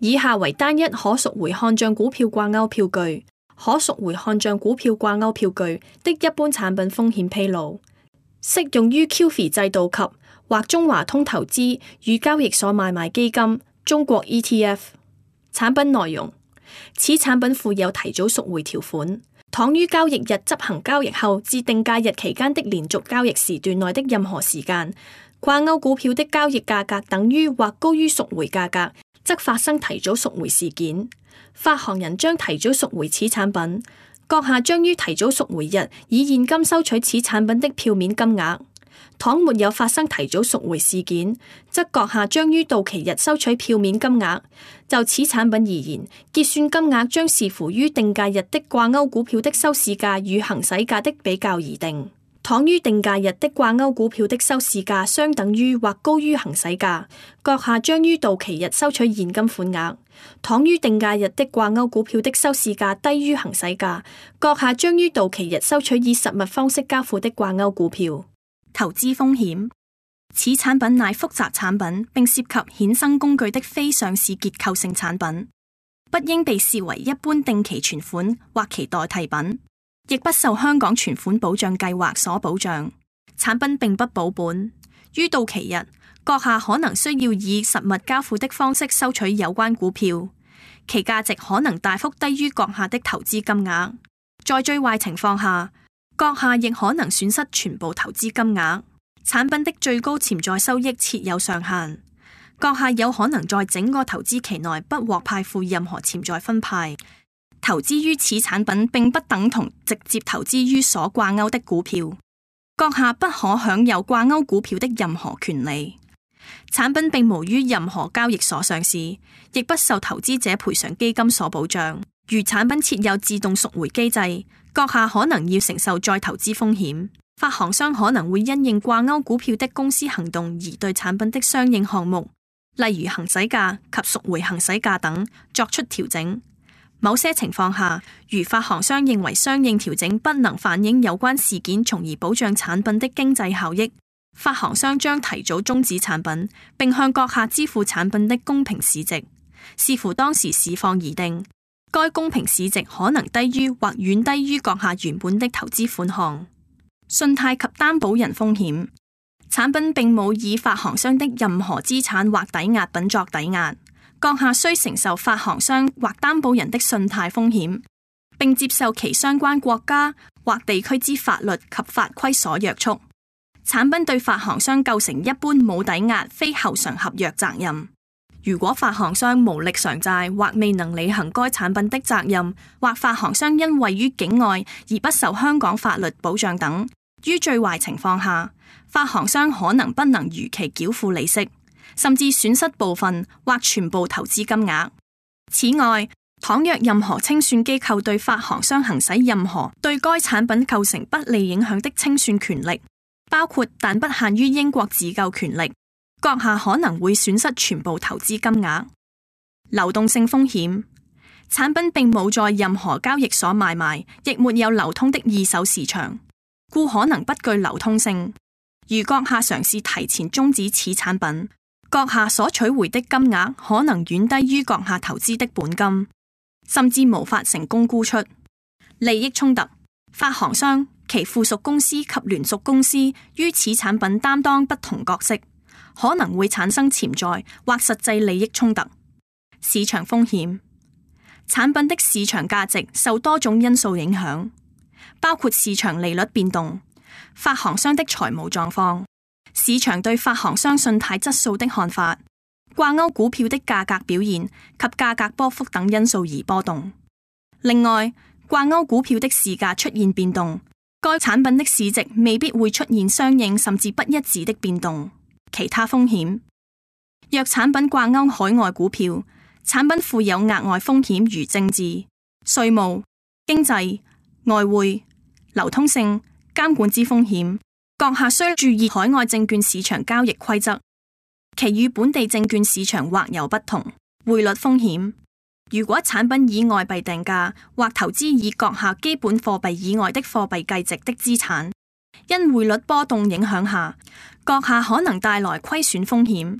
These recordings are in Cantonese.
以下為單一可贖回看賬股票掛鈎票據、可贖回看賬股票掛鈎票據的一般產品風險披露，適用於 QFII 制度及或中華通投資與交易所買賣基金中國 ETF。 產品內容：此產品附有提早贖回條款，倘於交易日執行交易後至定價日期間的連續交易時段內的任何時間，掛鈎股票的交易價格等於或高於贖回價格，則發生提早贖回事件。發行人將提早贖回此產品，閣下將於提早贖回日以現金收取此產品的票面金額。倘沒有發生提早贖回事件，則閣下將於到期日收取票面金額。就此產品而言，結算金額將視乎於定價日的掛鈎股票的收市價與行使價的比較而定。倘於定價日的掛鈎股票的收市價相等於或高於行使價，閣下將於到期日收取現金款額。倘於定價日的掛鈎股票的收市價低於行使價，閣下將於到期日收取以實物方式交付的掛鈎股票。 投資風險：此產品乃複雜產品，並涉及衍生工具的非上市結構性產品，不應被視為一般定期存款或其代替品，亦不受香港存款保障計劃所保障。產品並不保本，於到期日，閣下可能需要以實物交付的方式收取有關股票，其價值可能大幅低於閣下的投資金額。在最壞情況下，閣下亦可能損失全部投資金額。產品的最高潛在收益設有上限，閣下有可能在整個投資期內不獲派付任何潛在分派。投資於此產品並不等同直接投資於所掛鈎的股票，閣下不可享有掛鈎股票的任何權利。產品並無於任何交易所上市，亦不受投資者賠償基金所保障。如產品設有自動贖回機制，閣下可能要承受再投資風險。發行商可能會因應掛鈎股票的公司行動而對產品的相應項目，例如行使價及贖回行使價等作出調整。某些情況下，如發行商認為相應調整不能反映有關事件，從而保障產品的經濟效益，發行商將提早終止產品，並向閣下支付產品的公平市值，視乎當時市況而定。該公平市值可能低於或遠低於閣下原本的投資款項。信貸及擔保人風險：產品並冇以發行商的任何資產或抵押品作抵押，閣下需承受發行商或擔保人的信貸風險，並接受其相關國家或地區之法律及法規所約束。產品對發行商構成一般冇抵押非後償合約責任。如果發行商無力償債或未能履行該產品的責任，或發行商因位於境外而不受香港法律保障等，於最壞情況下，發行商可能不能如期繳付利息，甚至損失部分或全部投資金額。此外，倘若任何清算機構對發行商行使任何對該產品構成不利影響的清算權力，包括但不限於英國自救權力，閣下可能會損失全部投資金額。流動性風險：產品並冇在任何交易所買賣，亦沒有流通的二手市場，故可能不具流通性。如閣下嘗試提前終止此產品，閣下所取回的金額可能遠低於閣下投資的本金，甚至無法成功沽出。利益衝突：發行商、其附屬公司及聯屬公司於此產品擔當不同角色，可能會產生潛在或實際利益衝突。市場風險：產品的市場價值受多種因素影響，包括市場利率變動、發行商的財務狀況、市場對發行商信貸質素的看法、掛鈎股票的價格表現及價格波幅等因素而波動。另外，掛鈎股票的市價出現變動，該產品的市值未必會出現相應甚至不一致的變動。其他風險：若產品掛鈎海外股票，產品附有額外風險如政治、稅務、經濟、外匯、流通性、監管之風險，閣下需注意海外證券市場交易規則，其與本地證券市場或有不同。匯率風險：如果產品以外幣定價或投資以閣下基本貨幣以外的貨幣計值的資產，因匯率波動影響下，閣下可能帶來虧損風險。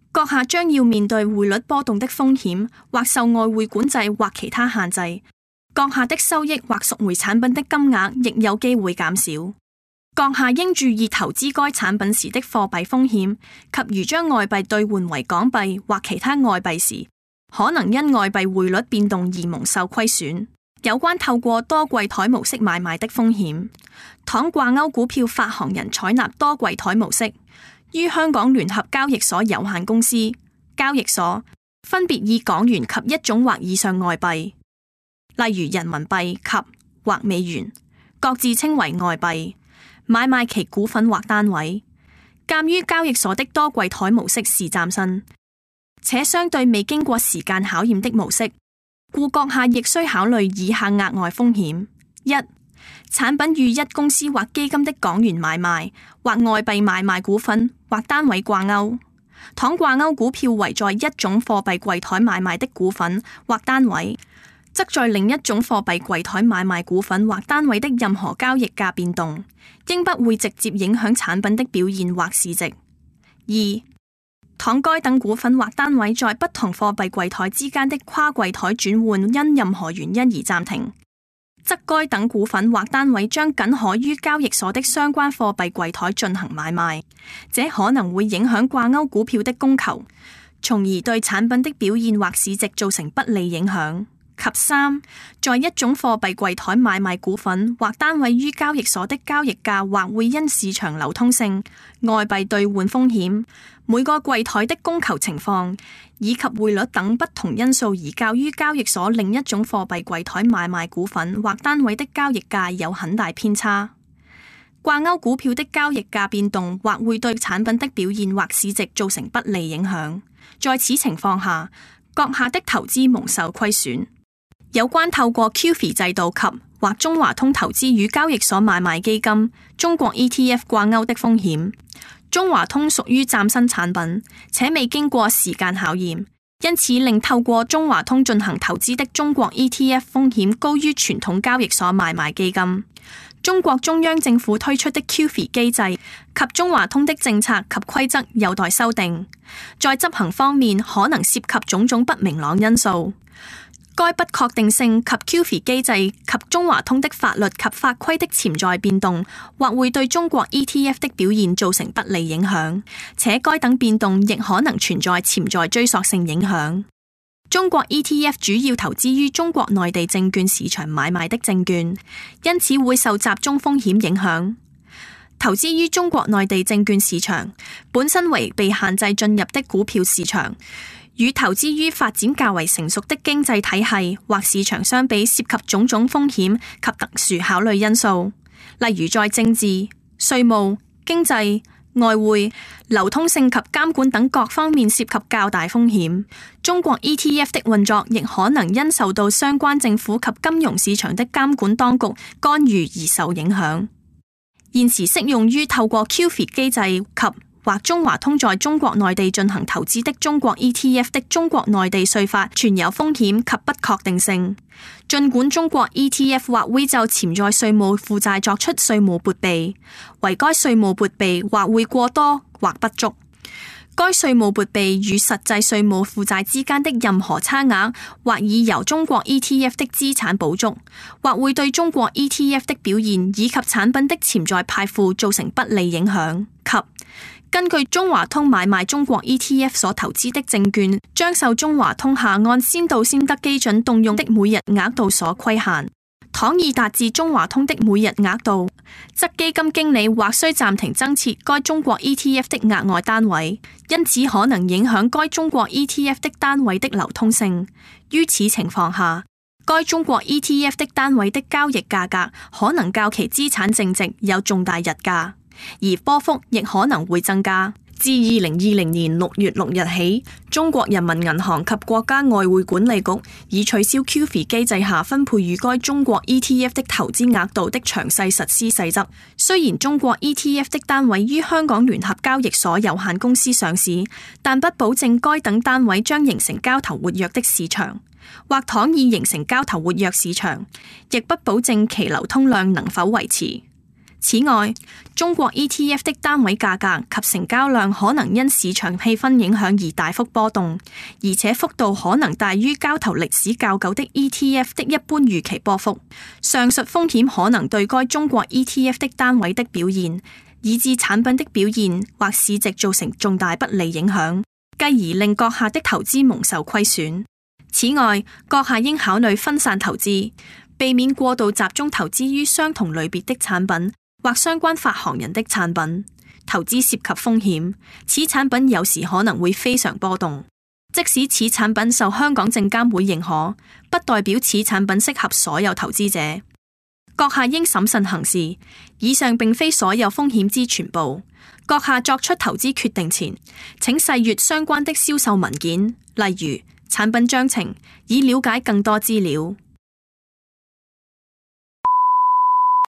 閣下將要面對匯率波動的風險，或受外匯管制或其他限制。閣下的收益或贖回產品的金額亦有機會減少。閣下應注意投資該產品時的貨幣風險，及如將外幣兌換為港幣或其他外幣時，可能因外幣匯率變動而蒙受虧損。有關透過多櫃台模式買賣的風險，倘掛鈎股票發行人採納多櫃台模式，於香港聯合交易所有限公司交易所分別以港元及一種或以上外幣，例如人民幣及或美元，各自稱為外幣，買賣其股份或單位。鑑於交易所的多櫃台模式是嶄新且相對未經過時間考驗的模式，故閣下亦需考慮以下額外風險：一、產品與一公司或基金的港元買賣或外幣買賣股份或單位掛鈎。倘掛鈎股票為在一種貨幣櫃台買賣的股份或單位，則在另一種貨幣櫃台買賣股份或單位的任何交易價變動，應不會直接影響產品的表現或市值。二、倘該等股份或單位在不同貨幣櫃台之間的跨櫃台轉換因任何原因而暫停，則該等股份或單位將僅可於交易所的相關貨幣櫃台進行買賣，這可能會影響掛鈎股票的供求，從而對產品的表現或市值造成不利影響。及三，在一種貨幣櫃台買賣股份或單位於交易所的交易價或會因市場流通性、外幣兌換風險、每個櫃台的供求情況以及匯率等不同因素而較於交易所另一種貨幣櫃台買賣股份或單位的交易價有很大偏差。掛鈎股票的交易價變動或會對產品的表現或市值造成不利影響。在此情況下，閣下的投資蒙受虧損。有關透過 QFII 制度及或中華通投資與交易所買賣基金、中國 ETF 掛鈎的風險。中華通屬於嶄新產品，且未經過時間考驗，因此令透過中華通進行投資的中國 ETF 風險高於傳統交易所買賣基金。中國中央政府推出的 QFII 機制及中華通的政策及規則有待修訂，在執行方面可能涉及種種不明朗因素。該不確定性及 QFII 機制及中華通的法律及法規的潛在變動，或會對中國 ETF 的表現造成不利影響，且該等變動亦可能存在潛在追溯性影響。中國 ETF 主要投資於中國內地證券市場買賣的證券，因此會受集中風險影響。投資於中國內地證券市場本身為被限制進入的股票市場，與投資於發展較為成熟的經濟體系或市場相比，涉及種種風險及特殊考慮因素，例如在政治、稅務、經濟、外匯、流通性及監管等各方面涉及較大風險。中國 ETF 的運作亦可能因受到相關政府及金融市場的監管當局干預而受影響。現時適用於透過 QFII 機制及或中華通在中國內地進行投資的中國 ETF 的中國內地稅法存有風險及不確定性。儘管中國 ETF 或會就潛在稅務負債作出稅務撥備，為該稅務撥備或會過多或不足。該稅務撥備與實際稅務負債之間的任何差額，或已由中國 ETF 的資產補足，或會對中國 ETF 的表現以及產品的潛在派付造成不利影響。及根據中華通買賣中國 ETF 所投資的證券，將受中華通下按先到先得基準動用的每日額度所規限。倘已達至中華通的每日額度，則基金經理或須暫停增設該中國 ETF 的額外單位，因此可能影響該中國 ETF 的單位的流通性。於此情況下，該中國 ETF 的單位的交易價格可能較其資產淨值有重大溢價，而波幅亦可能會增加。自2020年6月6日起，中國人民銀行及國家外匯管理局已取消 QFII 機制下分配予該中國 ETF 的投資額度的詳細實施細則。雖然中國 ETF 的單位於香港聯合交易所有限公司上市，但不保證該等單位將形成交投活躍的市場，或倘已形成交投活躍市場，亦不保證其流通量能否維持。 此外，中國 ETF 的單位價格及成交量可能因市場氣氛影響而大幅波動，而且幅度可能大於交投歷史較久的 ETF 的一般預期波幅。上述風險可能對該中國 ETF 的單位的表現，以致產品的表現或市值造成重大不利影響，繼而令閣下的投資蒙受虧損。此外，閣下應考慮分散投資，避免過度集中投資於相同類別的產品或相關發行人的產品。投資涉及風險，此產品有時可能會非常波動。即使此產品受香港證監會認可，不代表此產品適合所有投資者。閣下應審慎行事。以上並非所有風險之全部。閣下作出投資決定前，請細閱相關的銷售文件，例如產品章程，以了解更多資料。